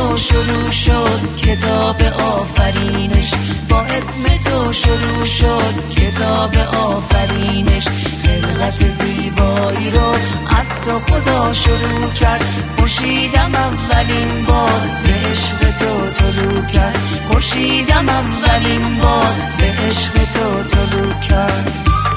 تو شروع شد کتاب آفرینش، با اسم تو شروع شد کتاب آفرینش. خلقت زیبایی رو از تو خدا شروع کرد، خورشیدم اولین بار به عشق تو طلوع کرد، خورشیدم اولین بار به عشق تو طلوع کرد.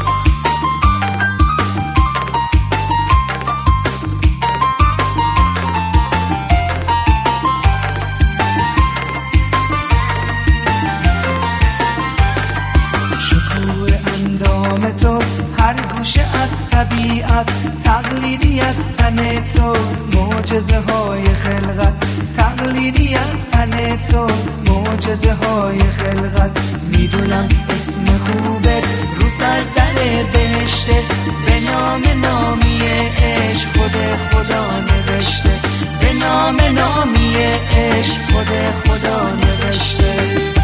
هر گوشه از طبیعت تقلیدی از تن تو، معجزه های خلقت تقلیدی از تن تو، معجزه های خلقت. میدونم اسم خوبت رو سر در بهشته، به نام نامی عشق خود خدا نوشته، به نام نامی عشق خود خدا نوشته.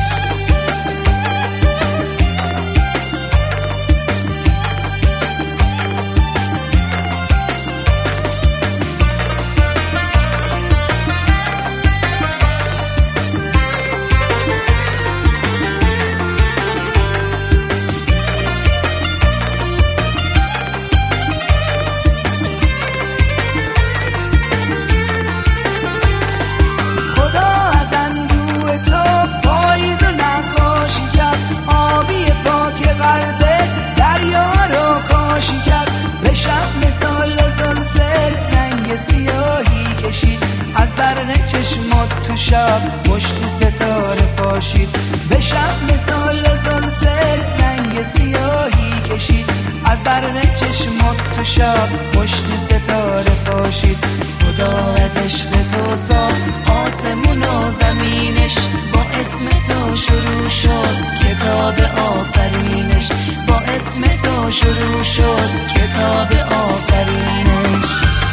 از برق چشمات تو شب مشت ستاره پاشید، به شب مثال زلفت رنگ سیاهی کشید. از برق چشمات تو شب مشت ستاره پاشید. خدا از عشق تو ساخت آسمون و زمینش، با اسم تو شروع شد کتاب آفرینش، با اسم تو شروع شد کتاب آفرینش.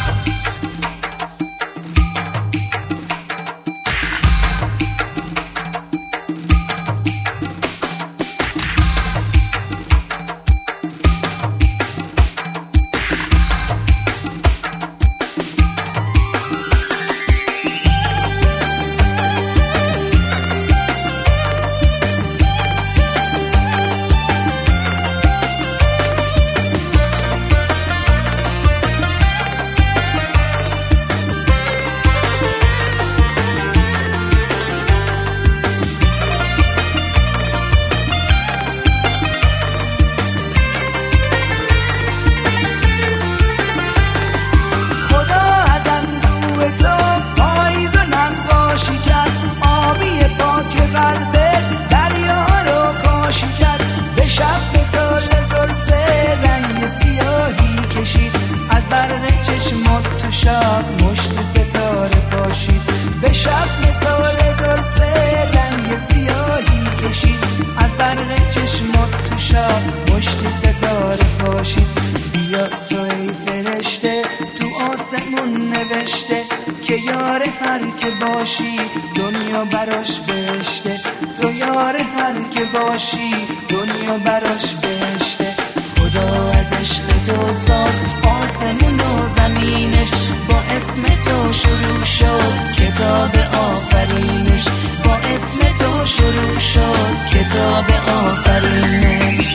تو شب مشت ستاره پاشید، به شب مثال زلف رنگ سیاهی کشید. از برق چشمات تو شب مشت ستاره پاشید. بیا تو ای فرشته تو آسمون نوشته، که یار هر که باشی دنیا براش بهشته، تو یار هر که باشی دنیا براش بهشته. خدا از عشق تو ساخت آسمون و زمینش، با اسم تو شروع شد کتاب آفرینش، با اسم تو شروع شد کتاب آفرینش.